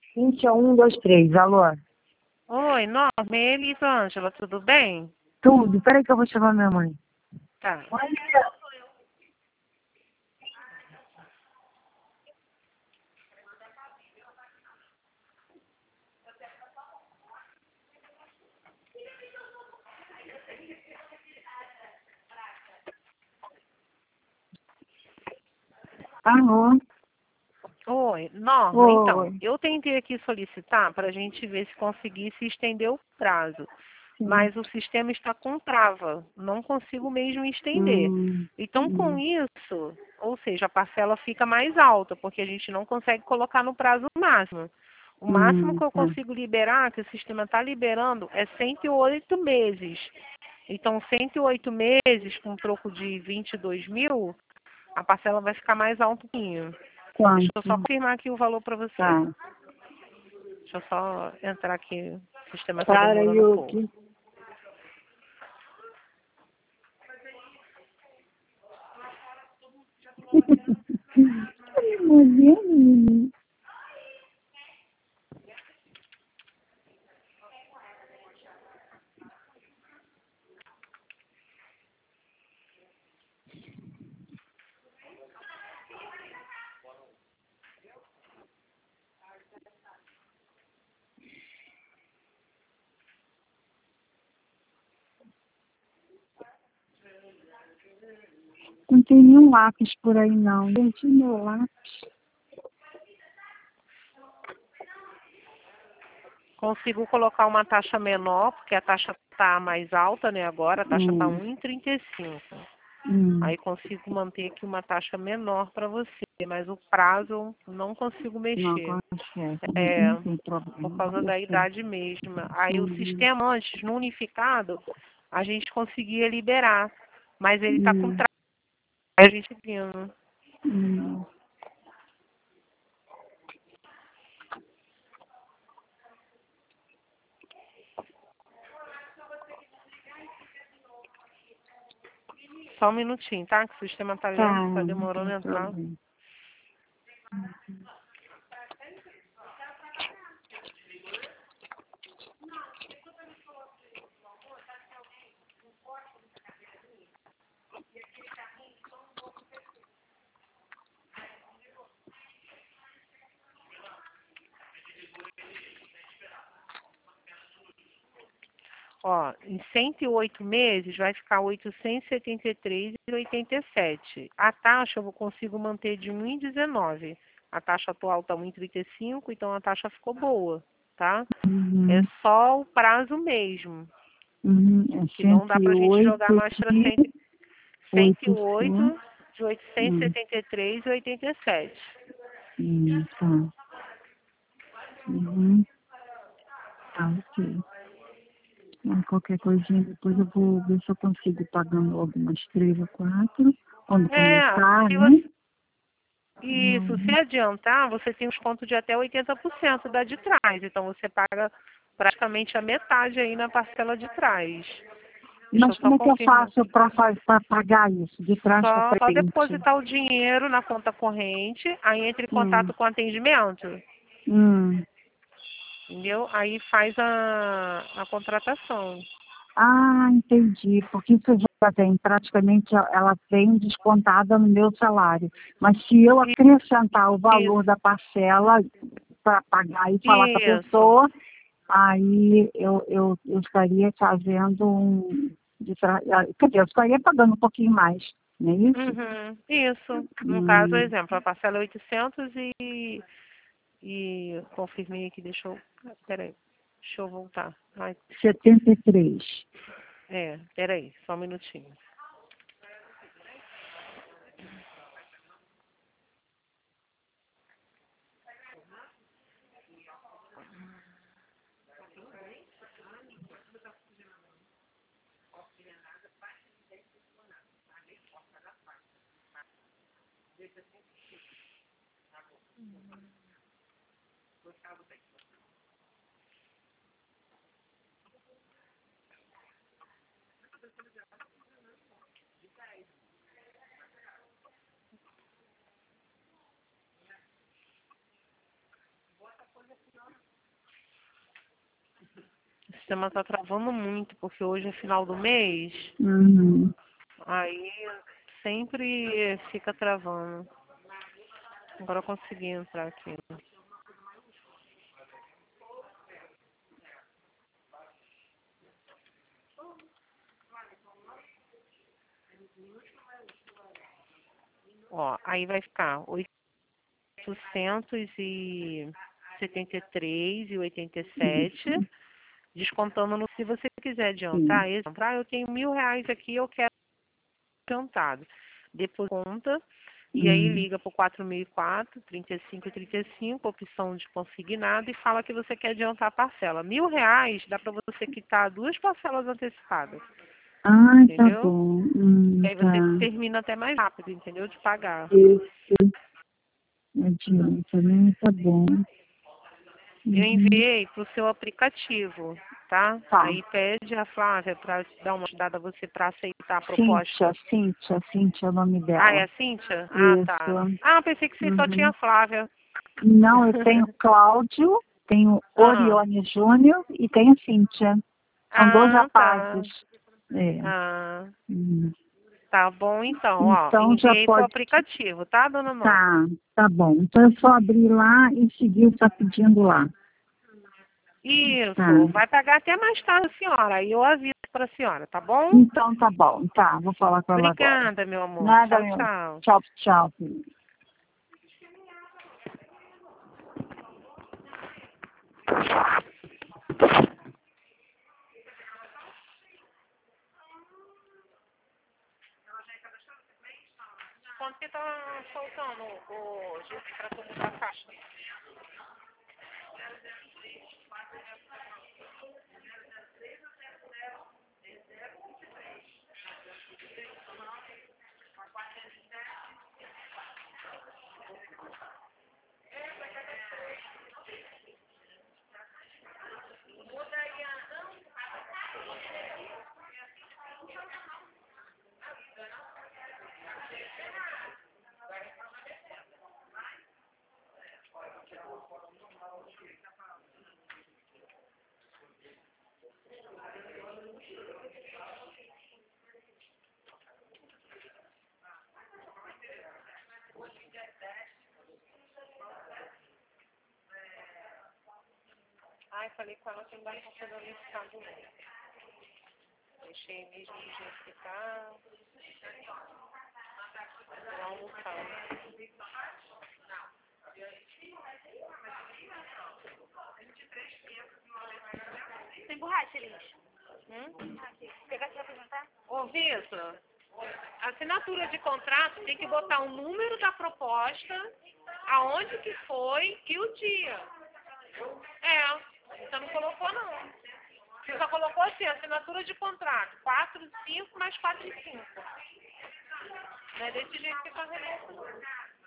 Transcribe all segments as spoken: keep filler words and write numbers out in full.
vinte e um, dois, três, alô? Oi, Norma, é Elisângela, tudo bem? Tudo. Peraí que eu vou chamar minha mãe. Tá. Alô? Oi, Norma, então, Oi. eu tentei aqui solicitar para a gente ver se conseguisse estender o prazo, Sim. mas o sistema está com trava, não consigo mesmo estender. Hum, Então, com hum, isso, ou seja, a parcela fica mais alta, porque a gente não consegue colocar no prazo máximo. O máximo hum, que eu tá. consigo liberar, que o sistema está liberando, é cento e oito meses. Então, cento e oito meses com troco de vinte e dois mil, a parcela vai ficar mais alta um pouquinho. Deixa eu só Quanto? confirmar aqui o valor para você. Tá. Deixa eu só entrar aqui. O sistema está Para, demorando um pouco. Yuki. Tá me mordendo, menino? Não tem nenhum lápis por aí, não. Gente, meu lápis. Consigo colocar uma taxa menor, porque a taxa está mais alta, né? Agora a taxa está Hum, um e trinta e cinco. hum. Aí consigo manter aqui uma taxa menor para você, mas o prazo não consigo Não, mexer. consegue. É, Não tem por problema. causa Eu da sei. idade mesmo. Aí o Uhum. sistema antes, no unificado, a gente conseguia liberar, mas ele está com Hum, trava, a gente vindo. hum. Só um minutinho, tá? Que o sistema tá Tá, lento, tá não demorando tem a entrar. problema. Ó, em cento e oito meses vai ficar oitocentos e setenta e três reais e oitenta e sete. A taxa eu consigo manter de um e dezenove. A taxa atual tá um e trinta e cinco, então a taxa ficou boa, tá? É Uhum. só o prazo mesmo, Uhum. É que não cento dá e pra gente jogar oito mais pra de cento, cento e oitocentos. oito de oitocentos e Hum, setenta e três e oitenta e sete. hum, tá. Uhum. Tá, ok. Aí, qualquer coisinha depois eu vou ver se eu consigo pagando algumas três ou quatro. Quando É, começar, se né? você E Isso, se aí, adiantar, você tem um desconto de até oitenta por cento da de trás. Então você paga praticamente a metade aí na parcela de trás. Deixa eu mas só como é que eu confirmar faço aqui. para pagar isso? De trás para Só, só frente? depositar o dinheiro na conta corrente, aí entre em Hum, contato com o atendimento, hum. entendeu? Aí faz a, a contratação. Ah, entendi. Porque isso já tem, praticamente ela vem descontada no meu salário. Mas se eu acrescentar o valor Isso, da parcela para pagar e falar com a isso. pessoa, aí eu, eu, eu estaria fazendo um. De tra... Quer dizer, eu estaria pagando um pouquinho mais, não é isso? Uhum, isso. No caso, Hum, exemplo, a parcela é oitocentos e, e confirmei aqui, deixa eu. Peraí, deixa eu voltar. Ai, setenta e três. É, peraí, só um minutinho. O sistema tá travando muito, porque hoje é final do mês. Uhum. Aí sempre fica travando. Agora eu consegui entrar aqui. Ó, aí vai ficar oitocentos e setenta e três e oitenta e sete, descontando no se você quiser adiantar. Sim. Exemplo, ah, eu tenho mil reais aqui, eu quero adiantado. Depois conta, e aí Uhum. liga para o quatro mil e quatro, trinta e cinco, trinta e cinco, opção de consignado, e fala que você quer adiantar a parcela. Mil reais dá para você quitar duas parcelas antecipadas, Ah, tá entendeu? bom. Hum, E aí tá. você termina até mais rápido, entendeu? De pagar. Isso. Adianta, né? Tá bom. Eu Uhum. enviei para o seu aplicativo, tá? Tá. Aí pede a Flávia para dar uma ajudada a você para aceitar a Cíntia, proposta. Cíntia, Cíntia é o nome Ah, é dela. a Cíntia? Ah, tá. Isso. Ah, pensei que você só tinha Uhum. a Flávia. Não, eu tenho Cláudio, tenho Ah, Orione Júnior e tenho Cíntia. São dois ah, tá. rapazes. É. Ah, Hum. tá bom então, ó. Então já Enviei pro pode. aplicativo, tá, dona Nô? Tá, tá bom. Então é só abrir lá e seguir o que está pedindo lá. Tá. Isso. Vai pagar até mais tarde, senhora. Aí eu aviso pra senhora, tá bom? Então tá bom. Tá, vou falar com ela agora. Obrigada, meu amor. Nada, Tchau, meu. tchau. Tchau, tchau, filho. Quanto que tá faltando o Gil pra tu mudar a caixa? Ai, falei com ela que não dá pra fazer o listado não. Deixei mesmo do jeito que tá. Vou almoçar. Tem borracha, Elis? Hum? Pegar aqui pra apresentar? Ô, Vitor, assinatura de contrato tem que botar o número da proposta, aonde que foi e o dia. É, você não colocou não. Você só colocou assim, assinatura de contrato, quatro, cinco mais quatro e cinco. Não é desse jeito que faz reembolso, não.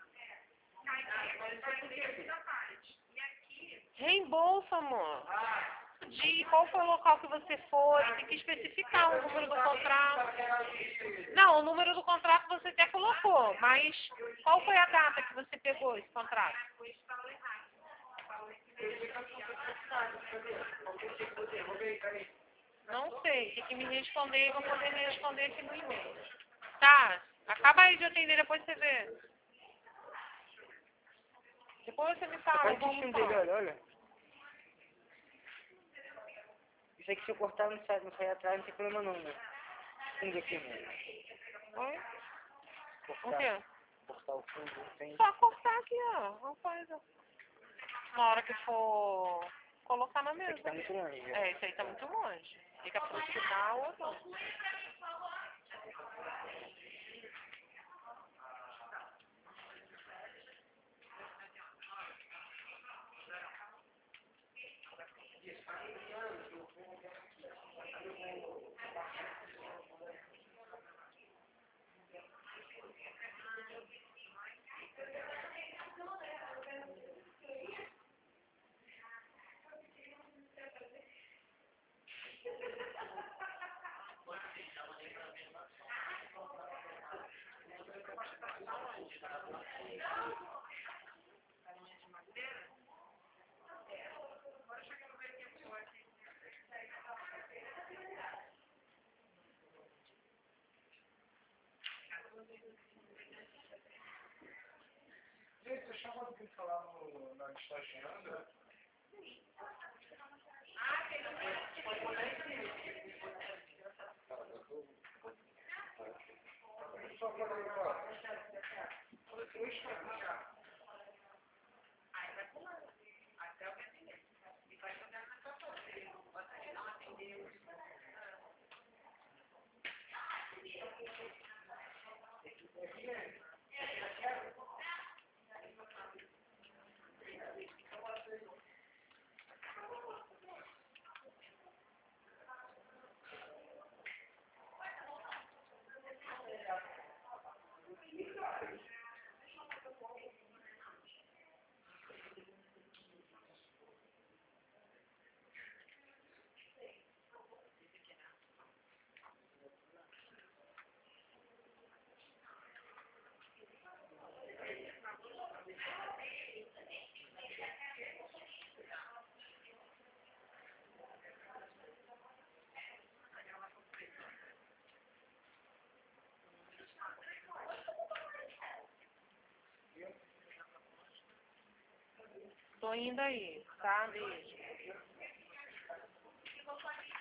Reembolso, amor. De qual foi o local que você foi, tem que especificar o número do contrato. Não, o número do contrato você até colocou, mas qual foi a data que você pegou esse contrato? Não sei, tem que me responder e vou poder me responder aqui no e-mail. Tá, acaba aí de atender, depois você vê. Depois você me fala, Olha o vamos bichinho dele, falar. olha, olha. Isso aqui se eu cortar não sai, não sai atrás, não tem problema não, né? Fundo aqui, né? Oi? O Cortar, quê? cortar o fundo, não tem. Só cortar aqui, ó. Uma coisa. Na hora que for colocar na Isso aqui mesa. tá muito longe, já. É, isso aí tá muito longe. Tem que aproximar o outro. sei, você chamou de grife lá no, na estagiando? Só para levar. Tô indo aí, tá? Beijo.